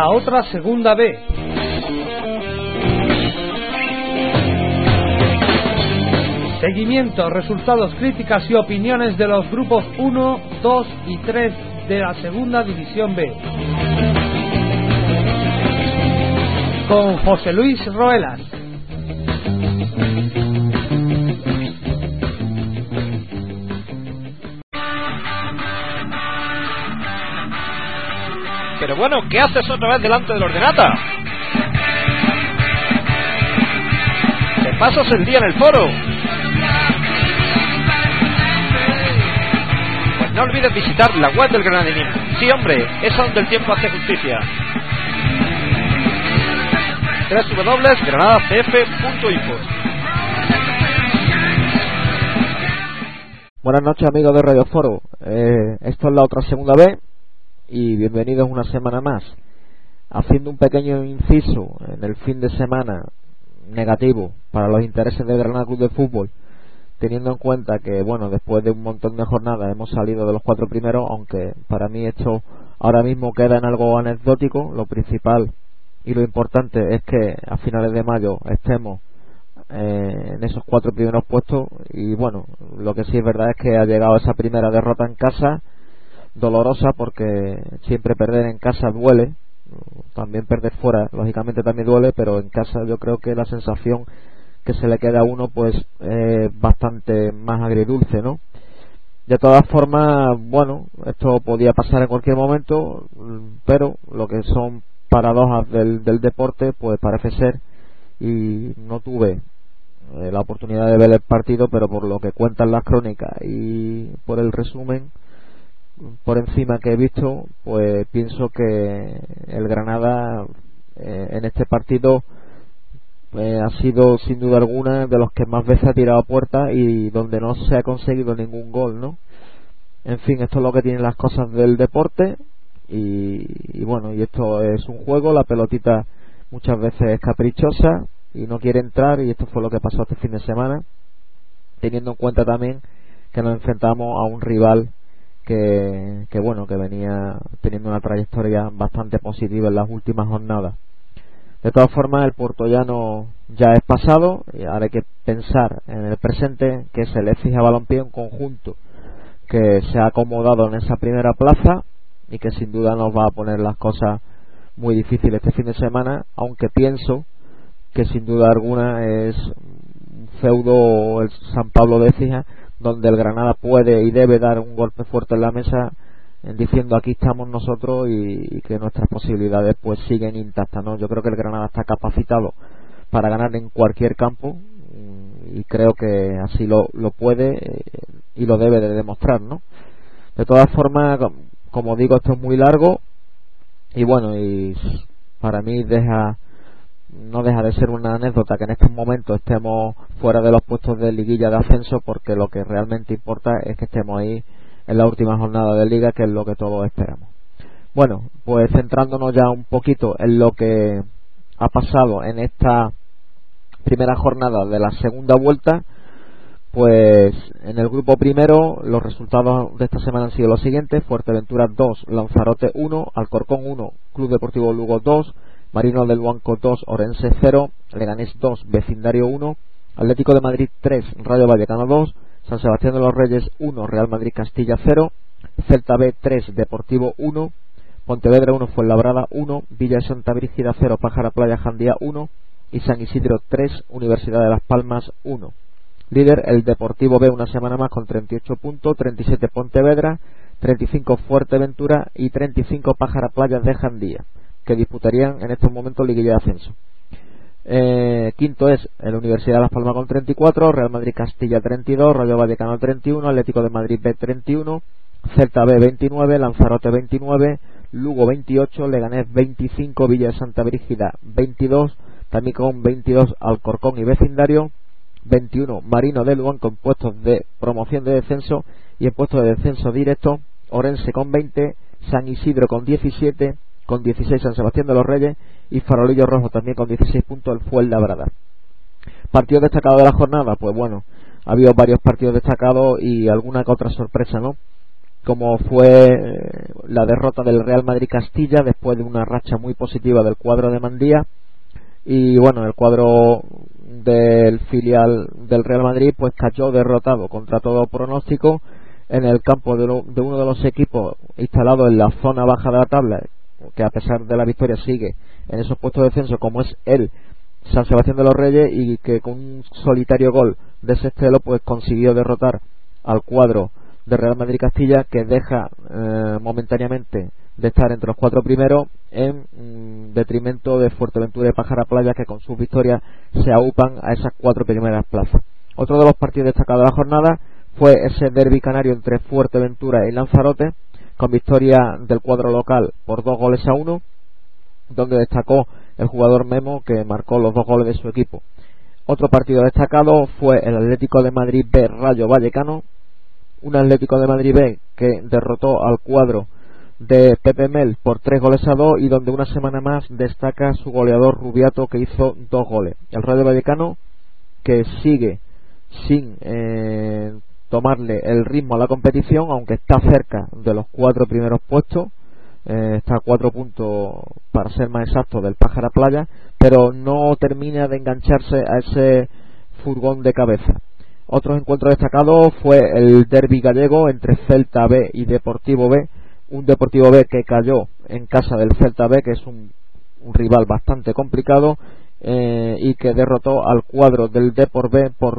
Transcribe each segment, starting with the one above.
la otra segunda B. Seguimiento, resultados, críticas y opiniones de los grupos 1, 2 y 3 de la segunda división B. Con José Luis Roelas. Pero bueno, ¿qué haces otra vez delante del ordenata? Te pasas el día en el foro. Pues no olvides visitar la web del Granadinismo. Sí, hombre, es donde el tiempo hace justicia. www.granadacf.info. Buenas noches, amigos de Radio Foro. Esto es la otra segunda vez y bienvenidos una semana más. Haciendo un pequeño inciso en el fin de semana negativo para los intereses del Granada Club de Fútbol, teniendo en cuenta que, bueno, después de un montón de jornadas hemos salido de los 4 primeros, aunque para mí esto ahora mismo queda en algo anecdótico. Lo principal y lo importante es que a finales de mayo estemos en esos 4 primeros puestos. Y bueno, lo que sí es verdad es que ha llegado esa primera derrota en casa, dolorosa, porque siempre perder en casa duele, también perder fuera lógicamente también duele, pero en casa yo creo que la sensación que se le queda a uno pues bastante más agridulce, ¿no? De todas formas, bueno, esto podía pasar en cualquier momento, pero lo que son paradojas del deporte pues parece ser, y no tuve la oportunidad de ver el partido, pero por lo que cuentan las crónicas y por el resumen por encima que he visto, pues pienso que el Granada en este partido ha sido sin duda alguna de los que más veces ha tirado a puerta y donde no se ha conseguido ningún gol, ¿no? En fin, esto es lo que tienen las cosas del deporte y bueno, y esto es un juego. La pelotita muchas veces es caprichosa y no quiere entrar, y esto fue lo que pasó este fin de semana, teniendo en cuenta también que nos enfrentamos a un rival que bueno, que venía teniendo una trayectoria bastante positiva en las últimas jornadas. De todas formas, el puertollano ya es pasado y ahora hay que pensar en el presente, que es el Écija Balompié, un conjunto que se ha acomodado en esa primera plaza y que sin duda nos va a poner las cosas muy difíciles este fin de semana, aunque pienso que sin duda alguna es un feudo, el San Pablo de Écija, donde el Granada puede y debe dar un golpe fuerte en la mesa, diciendo aquí estamos nosotros, y que nuestras posibilidades pues siguen intactas, ¿no? Yo creo que el Granada está capacitado para ganar en cualquier campo y creo que así lo puede y lo debe de demostrar, ¿no? De todas formas, como digo, esto es muy largo y bueno, y para mí no deja de ser una anécdota que en estos momentos estemos fuera de los puestos de liguilla de ascenso, porque lo que realmente importa es que estemos ahí en la última jornada de liga, que es lo que todos esperamos. Bueno, pues centrándonos ya un poquito en lo que ha pasado en esta primera jornada de la segunda vuelta, pues en el grupo primero los resultados de esta semana han sido los siguientes: Fuerteventura 2, Lanzarote 1, Alcorcón 1, Club Deportivo Lugo 2, Marino del Luanco 2, Orense 0, Leganés 2, Vecindario 1, Atlético de Madrid 3, Rayo Vallecano 2, San Sebastián de los Reyes 1, Real Madrid Castilla 0, Celta B 3, Deportivo 1, Pontevedra 1, Fuenlabrada 1, Villa de Santa Brígida 0, Pájara Playa Jandía 1 y San Isidro 3, Universidad de Las Palmas 1. Líder el Deportivo B una semana más con 38 puntos, 37 Pontevedra, 35 Fuerteventura y 35 Pájara Playa de Jandía, que disputarían en estos momentos liguilla de ascenso. Quinto es la Universidad de Las Palmas con 34, Real Madrid Castilla 32, Rayo Vallecano 31, Atlético de Madrid B 31, Celta B 29, Lanzarote 29, Lugo 28, Leganés 25, Villa de Santa Brígida 22, también con 22 Alcorcón y Vecindario, 21 Marino de Luanco en puestos de promoción de descenso, y en puestos de descenso directo Orense con 20, San Isidro con 17, con 16 San Sebastián de los Reyes y Farolillo Rojo también con 16 puntos el Fuenlabrada. Partidos destacados de la jornada, pues bueno, ha habido varios partidos destacados y alguna que otra sorpresa, ¿no? como fue la derrota del Real Madrid Castilla después de una racha muy positiva del cuadro de Mandía. Y bueno, el cuadro del filial del Real Madrid pues cayó derrotado contra todo pronóstico en el campo de uno de los equipos instalados en la zona baja de la tabla, que a pesar de la victoria sigue en esos puestos de descenso, como es el San Sebastián de los Reyes, y que con un solitario gol de ese estilo pues consiguió derrotar al cuadro de Real Madrid Castilla, que deja momentáneamente de estar entre los 4 primeros en detrimento de Fuerteventura y Pájara Playa, que con sus victorias se aupan a esas 4 primeras plazas. Otro de los partidos destacados de la jornada fue ese derbi canario entre Fuerteventura y Lanzarote, con victoria del cuadro local por 2-1, donde destacó el jugador Memo, que marcó los 2 goles de su equipo. Otro partido destacado fue el Atlético de Madrid B Rayo Vallecano, un Atlético de Madrid B que derrotó al cuadro de Pepe Mel por 3-2, y donde una semana más destaca su goleador Rubiato, que hizo 2 goles. El Rayo Vallecano, que sigue sin tomarle el ritmo a la competición, aunque está cerca de los 4 primeros puestos, está a 4 puntos para ser más exacto del Pájara Playa, pero no termina de engancharse a ese furgón de cabeza. Otros encuentros destacados fue el derbi gallego entre Celta B y Deportivo B, un Deportivo B que cayó en casa del Celta B, que es un rival bastante complicado, y que derrotó al cuadro del Depor B por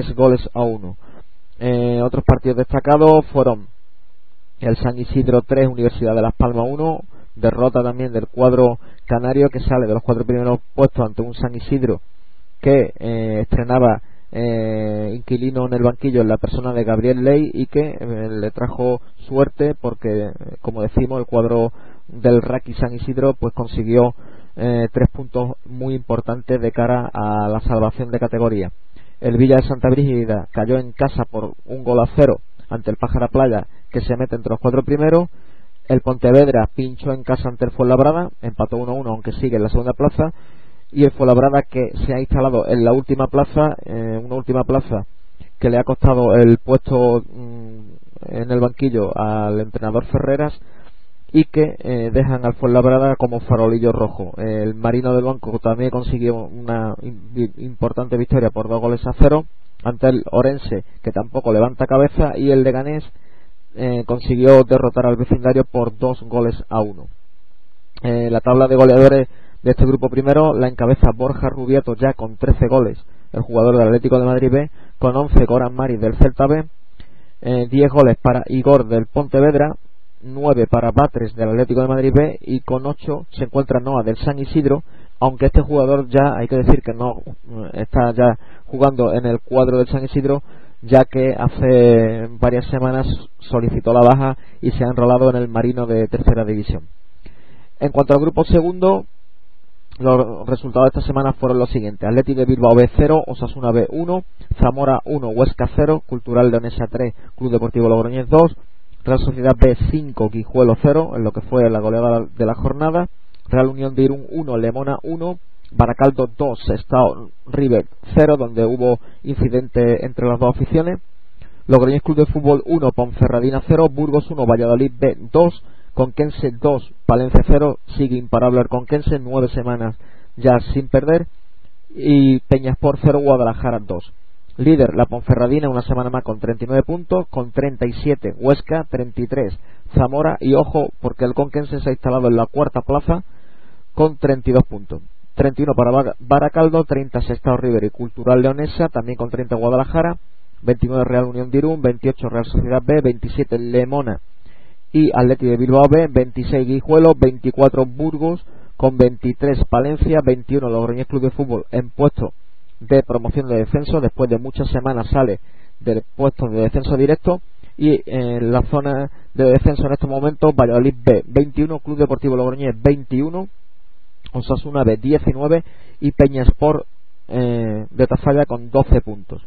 3-1. Otros partidos destacados fueron el San Isidro 3, Universidad de Las Palmas 1, derrota también del cuadro canario, que sale de los 4 primeros puestos ante un San Isidro que estrenaba inquilino en el banquillo en la persona de Gabriel Ley, y que le trajo suerte porque, como decimos, el cuadro del Raki San Isidro pues consiguió 3 puntos muy importantes de cara a la salvación de categoría. El Villa de Santa Brígida cayó en casa por 1-0 ante el Pájara Playa, que se mete entre los 4 primeros. El Pontevedra pinchó en casa ante el Fuenlabrada, empató 1-1 aunque sigue en la segunda plaza. Y el Fuenlabrada, que se ha instalado en la última plaza, una última plaza que le ha costado el puesto en el banquillo al entrenador Ferreras, y que dejan al Fuenlabrada como farolillo rojo. El Marino del Banco también consiguió una importante victoria por 2-0 ante el Orense, que tampoco levanta cabeza, y el Leganés consiguió derrotar al vecindario por 2-1. La tabla de goleadores de este grupo primero la encabeza Borja Rubiato, ya con 13 goles, el jugador del Atlético de Madrid B, con 11 Goran Mari del Celta B, 10 goles para Igor del Pontevedra, 9 para Batres del Atlético de Madrid B, y con 8 se encuentra Noah del San Isidro, aunque este jugador ya hay que decir que no está ya jugando en el cuadro del San Isidro, ya que hace varias semanas solicitó la baja y se ha enrolado en el Marino de tercera división. En cuanto al grupo segundo, los resultados de esta semana fueron los siguientes: Athletic de Bilbao B 0, Osasuna B 1, Zamora 1, Huesca 0, Cultural Leonesa 3, Club Deportivo Logroñés 2, Real Sociedad B 5, Guijuelo 0, en lo que fue la goleada de la jornada, Real Unión de Irún 1, Lemona 1, Baracaldo 2, Sestao River 0, donde hubo incidente entre las dos aficiones, Logroñés Club de Fútbol 1, Ponferradina 0, Burgos 1, Valladolid B 2, Conquense 2, Palencia 0, sigue imparable el Conquense, 9 semanas ya sin perder, y Peñaspor 0, Guadalajara 2. Líder la Ponferradina, una semana más con 39 puntos, con 37 Huesca, 33 Zamora, y ojo porque el Conquense se ha instalado en la 4ª plaza con 32 puntos. 31 para Baracaldo, 30 Sestao River y Cultural Leonesa, también con 30 Guadalajara, 29 Real Unión de Irún, 28 Real Sociedad B, 27 Lemona y Athletic de Bilbao B, 26 Guijuelo, 24 Burgos, con 23 Palencia, 21 Logroñés Club de Fútbol en puesto de promoción de descenso, después de muchas semanas sale del puesto de descenso directo, y en la zona de descenso en estos momentos Valladolid B 21, Club Deportivo Logroñés 21, Osasuna B 19 y Peñaspor de Tafalla con 12 puntos.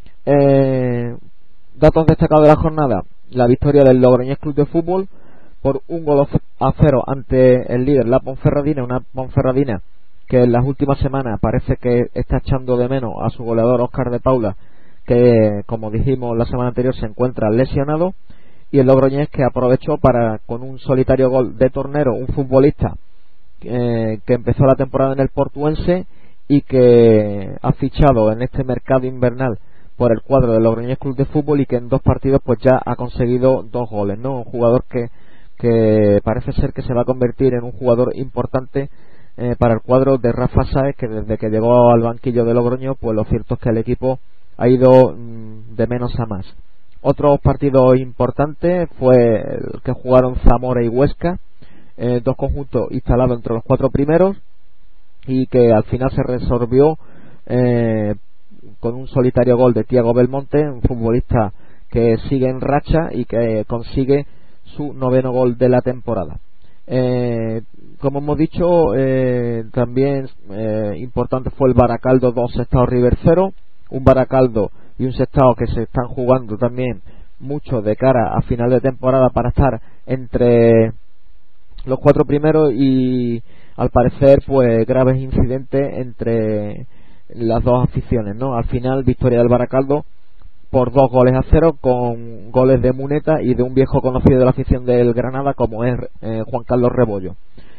Datos destacados de la jornada: la victoria del Logroñés Club de Fútbol por 1-0 ante el líder la Ponferradina, una Ponferradina que en las últimas semanas parece que está echando de menos a su goleador Óscar de Paula, que como dijimos la semana anterior se encuentra lesionado, y el Logroñés, que aprovechó para, con un solitario gol de Tornero, un futbolista que empezó la temporada en el Portuense y que ha fichado en este mercado invernal por el cuadro del Logroñés Club de Fútbol, y que en 2 partidos pues ya ha conseguido 2 goles, ¿no? Un jugador que parece ser que se va a convertir en un jugador importante para el cuadro de Rafa Sáez, que desde que llegó al banquillo de Logroño, pues lo cierto es que el equipo ha ido de menos a más. Otro partido importante fue el que jugaron Zamora y Huesca, 2 conjuntos instalados entre los 4 primeros, y que al final se resolvió con un solitario gol de Thiago Belmonte, un futbolista que sigue en racha y que consigue su 9º gol de la temporada. Como hemos dicho, también importante fue el Baracaldo 2, Sestao River 0, un Baracaldo y un Sestao que se están jugando también mucho de cara a final de temporada para estar entre los 4 primeros, y al parecer pues graves incidentes entre las 2 aficiones, ¿no? Al final victoria del Baracaldo por 2-0, con goles de Muneta y de un viejo conocido de la afición del Granada como es Juan Carlos Rebollo.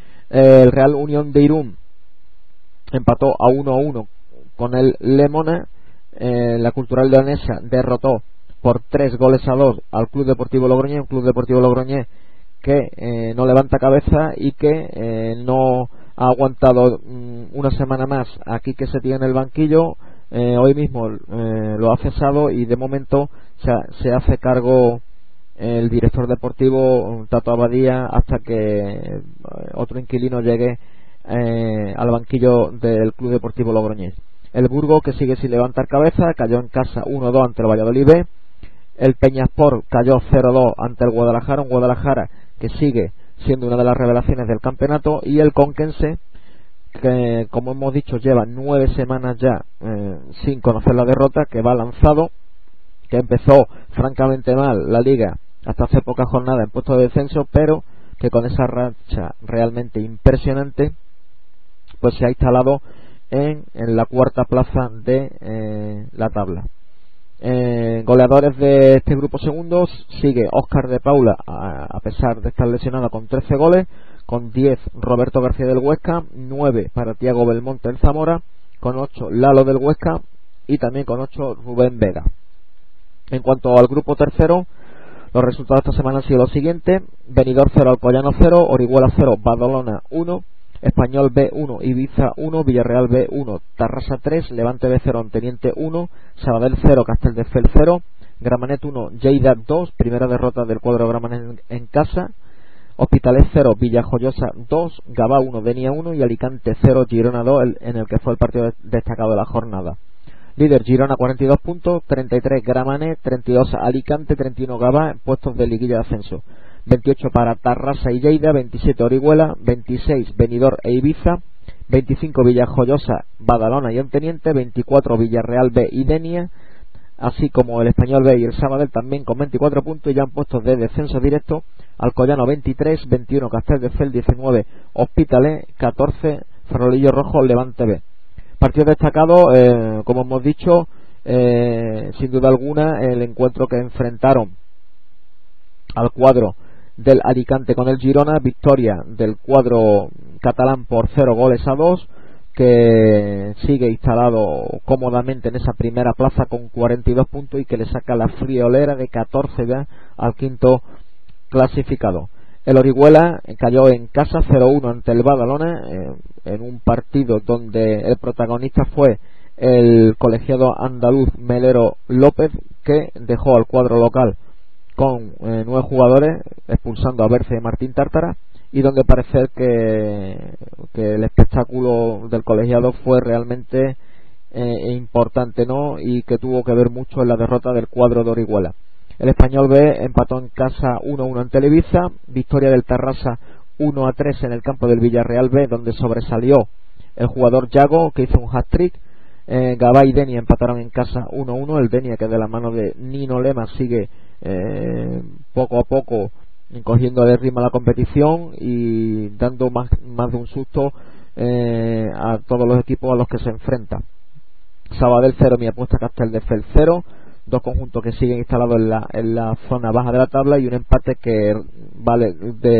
El Real Unión de Irún empató a 1-1 con el Lemona. La Cultural Leonesa derrotó por 3-2 al Club Deportivo Logroñés, un Club Deportivo Logroñés que no levanta cabeza y que no ha aguantado una semana más aquí que se tiene en el banquillo. Hoy mismo lo ha cesado, y de momento se hace cargo el director deportivo Tato Abadía hasta que otro inquilino llegue al banquillo del Club Deportivo Logroñés. El Burgos, que sigue sin levantar cabeza, cayó en casa 1-2 ante el Valladolid B. El Peñasport cayó 0-2 ante el Guadalajara, un Guadalajara que sigue siendo una de las revelaciones del campeonato. Y el Conquense, que como hemos dicho lleva 9 semanas ya sin conocer la derrota, que va lanzado, que empezó francamente mal la liga hasta hace pocas jornadas en puesto de descenso, pero que con esa racha realmente impresionante pues se ha instalado en la 4ª plaza de la tabla. Goleadores de este grupo segundo sigue Óscar de Paula, a pesar de estar lesionado, con 13 goles, con 10 Roberto García del Huesca, 9 para Thiago Belmonte del Zamora, con 8 Lalo del Huesca y también con 8 Rubén Vega. En cuanto al grupo tercero, los resultados de esta semana han sido los siguientes: Benidorm 0, Alcoyano 0, Orihuela 0, Badalona 1, Español B 1, Ibiza 1, Villarreal B 1, Tarrasa 3, Levante B 0, Teniente 1, Sabadell 0, Casteldefels 0, Gramenet 1, Lleida 2, primera derrota del cuadro de Gramenet en casa, Hospitalet 0, Villajoyosa 2, Gavá 1, Denia 1 y Alicante 0, Girona 2, en el que fue el partido destacado de la jornada. Líder Girona 42 puntos, 33 Gramenet, 32 Alicante, 31 Gavá, puestos de liguilla de ascenso. 28 para Tarrasa y Lleida, 27 Orihuela, 26 Benidorm e Ibiza, 25 Villajoyosa, Badalona y Onteniente, 24 Villarreal B y Denia, así como el Español B y el Sabadell también con 24 puntos, y ya han puestos de descenso directo Alcoyano 23, 21 Casteldefels, 19 Hospitalet, 14 Farolillo Rojo, Levante B. Partido destacado, como hemos dicho, sin duda alguna, el encuentro que enfrentaron al cuadro del Alicante con el Girona, victoria del cuadro catalán por 0-2, que sigue instalado cómodamente en esa primera plaza con 42 puntos y que le saca la friolera de 14 ya al quinto clasificado. El Orihuela cayó en casa 0-1 ante el Badalona, en un partido donde el protagonista fue el colegiado andaluz Melero López, que dejó al cuadro local con 9 jugadores, expulsando a Berce y Martín Tártara, y donde parece que el espectáculo del colegiado fue realmente importante, ¿no? Y que tuvo que ver mucho en la derrota del cuadro de Orihuela. El Español B empató en casa 1-1 ante el Ibiza, victoria del Tarrasa 1-3 en el campo del Villarreal B, donde sobresalió el jugador Yago, que hizo un hat-trick. Gavá y Denia empataron en casa 1-1, el Denia, que de la mano de Nino Lema sigue poco a poco cogiendo de ritmo a la competición y dando más de un susto a todos los equipos a los que se enfrenta. Sabadell 0, mi apuesta Casteldefels 0, dos conjuntos que siguen instalados en la zona baja de la tabla y un empate que vale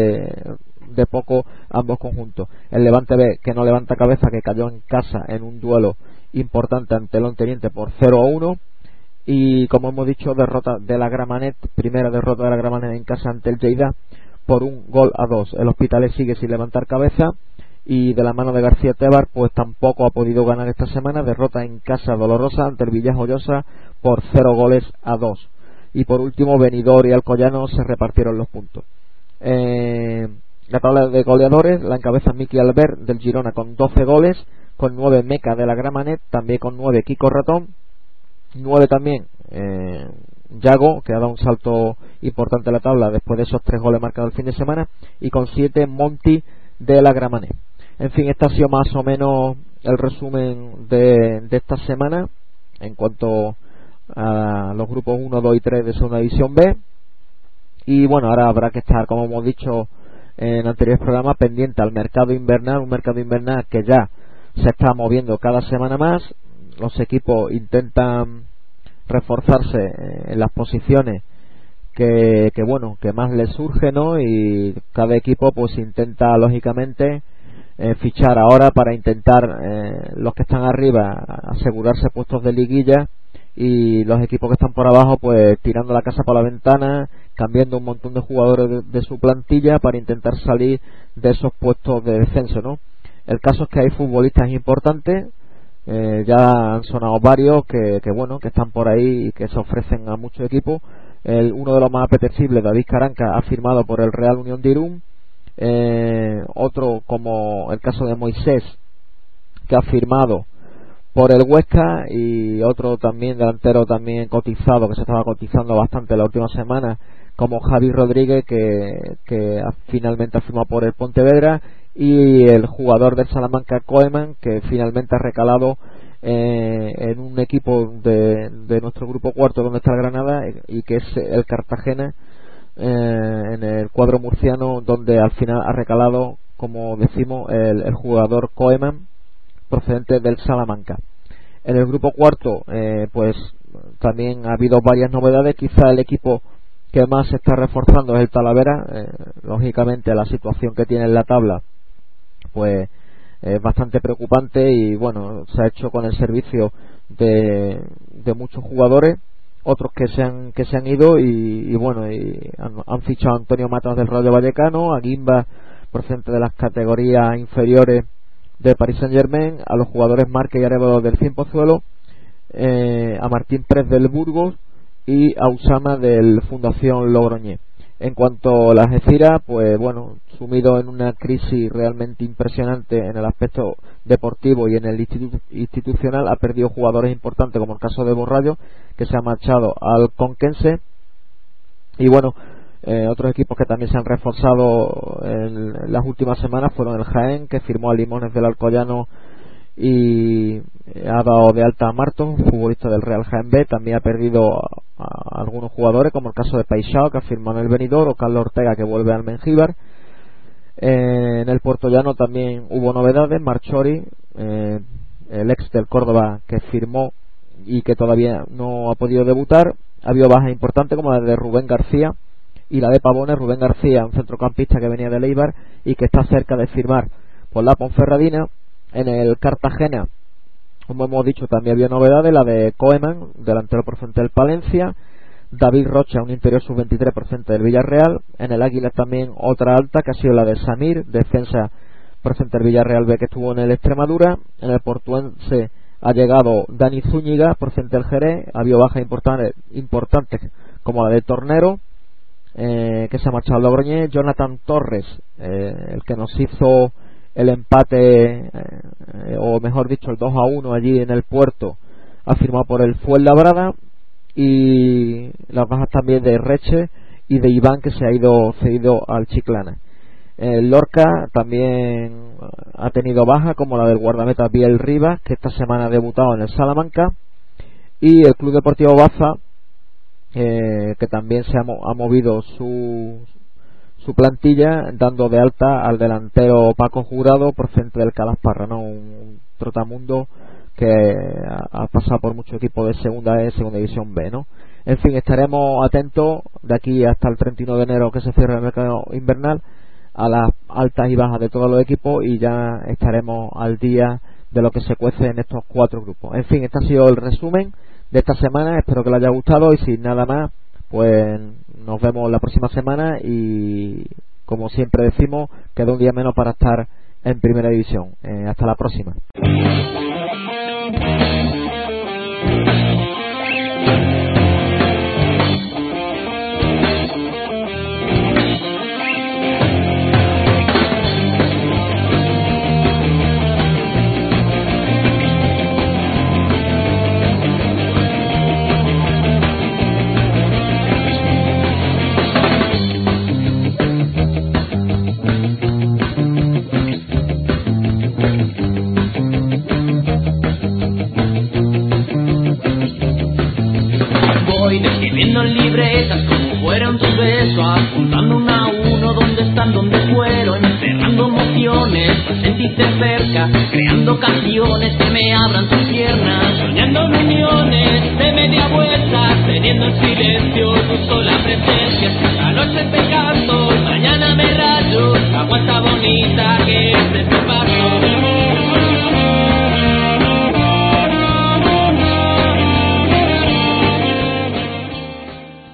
de poco ambos conjuntos. El Levante B, que no levanta cabeza, que cayó en casa en un duelo importante ante el Onteniente por 0-1, y como hemos dicho, derrota de la Gramenet, primera derrota de la Gramenet en casa ante el Lleida por 1-2. El Hospitalet sigue sin levantar cabeza, y de la mano de García Tebar pues tampoco ha podido ganar esta semana, derrota en casa dolorosa ante el Villajoyosa por 0-2. Y por último, Benidorm y Alcoyano se repartieron los puntos. La tabla de goleadores la encabeza Miki Albert del Girona con 12 goles, con 9 Meca de la Gramenet, también con 9 Kiko Ratón, 9 también Yago, que ha dado un salto importante en la tabla después de esos 3 goles marcados el fin de semana, y con 7 Monti de la Gramenet. En fin, este ha sido más o menos el resumen de esta semana en cuanto a los grupos 1, 2 y 3 de segunda división B. Y bueno, ahora habrá que estar, como hemos dicho en anteriores programas, pendiente al mercado invernal, un mercado invernal que ya se está moviendo cada semana más. Los equipos intentan reforzarse en las posiciones que más les surge, ¿no? Y cada equipo pues intenta lógicamente fichar ahora para intentar los que están arriba asegurarse puestos de liguilla, y los equipos que están por abajo pues tirando la casa por la ventana, cambiando un montón de jugadores de su plantilla para intentar salir de esos puestos de descenso, ¿no? El caso es que hay futbolistas importantes, ya han sonado varios que están por ahí y que se ofrecen a muchos equipos. Uno de los más apetecibles, David Caranca, ha firmado por el Real Unión de Irún. Otro, como el caso de Moisés, que ha firmado por el Huesca, y otro también delantero también cotizado, que se estaba cotizando bastante la última semana, como Javi Rodríguez, que finalmente ha firmado por el Pontevedra, y el jugador del Salamanca, Koeman, que finalmente ha recalado en un equipo de nuestro grupo cuarto donde está el Granada, y que es el Cartagena, en el cuadro murciano, donde al final ha recalado, como decimos, el jugador Koeman, procedente del Salamanca. En el grupo cuarto pues también ha habido varias novedades. Quizá el equipo que más se está reforzando es el Talavera. Lógicamente la situación que tiene en la tabla pues es bastante preocupante, y bueno, se ha hecho con el servicio de muchos jugadores, otros que se han ido, y han fichado a Antonio Matas del Rayo Vallecano, a Guimba procedente de las categorías inferiores de Paris Saint-Germain, a los jugadores Márquez y Arévalo del Cien Pozuelo, a Martín Pérez del Burgos y a Usama del Fundación Logroñés. En cuanto a la Algeciras, pues bueno, sumido en una crisis realmente impresionante en el aspecto deportivo y en el institucional, ha perdido jugadores importantes, como el caso de Borrallo, que se ha marchado al Conquense. Y bueno, otros equipos que también se han reforzado en las últimas semanas fueron el Jaén, que firmó a Limones del Alcoyano y ha dado de alta a Martos, futbolista del Real Jaén B. También ha perdido a algunos jugadores, como el caso de Paixao, que ha firmado en el Benidorm, o Carlos Ortega, que vuelve al Mengíbar. En el Puertollano también hubo novedades. Marchori, el ex del Córdoba, que firmó y que todavía no ha podido debutar. Ha habido bajas importantes, como la de Rubén García y la de Pavones. Rubén García, un centrocampista que venía de Leibar y que está cerca de firmar por la Ponferradina. En el Cartagena, como hemos dicho, también había novedades, la de Koeman, delantero procedente del Palencia, David Rocha, un interior sub-23 procedente del Villarreal. En el Águila también otra alta, que ha sido la de Samir, defensa procedente del Villarreal B, que estuvo en el Extremadura. En el Portuense ha llegado Dani Zúñiga, procedente del Jerez. Ha habido bajas importantes como la de Tornero, que se ha marchado al Logroñés. Jonathan Torres, el que nos hizo el empate, o mejor dicho el 2-1 allí en el Puerto, ha firmado por el Fuenlabrada. Y las bajas también de Reche y de Iván, que se ha ido cedido al Chiclana. Lorca también ha tenido baja, como la del guardameta Biel Rivas, que esta semana ha debutado en el Salamanca. Y el Club Deportivo Baza, que también se ha movido su plantilla, dando de alta al delantero Paco Jurado, procedente del Calasparra, ¿no? Un trotamundo ha pasado por muchos equipos de segunda E, segunda división B, ¿no? En fin, estaremos atentos de aquí hasta el 31 de enero, que se cierra el mercado invernal, a las altas y bajas de todos los equipos, y ya estaremos al día de lo que se cuece en estos 4 grupos. En fin, este ha sido el resumen de esta semana. Espero que les haya gustado, y sin nada más, pues nos vemos la próxima semana, y como siempre decimos, queda un día menos para estar en primera división. Hasta la próxima. Libretas como fueran tus besos, apuntando uno a uno dónde están, dónde fueron, encerrando emociones para sentirte cerca, creando canciones que me abran tus piernas, soñando reuniones de media vuelta, teniendo en silencio tu sola presencia.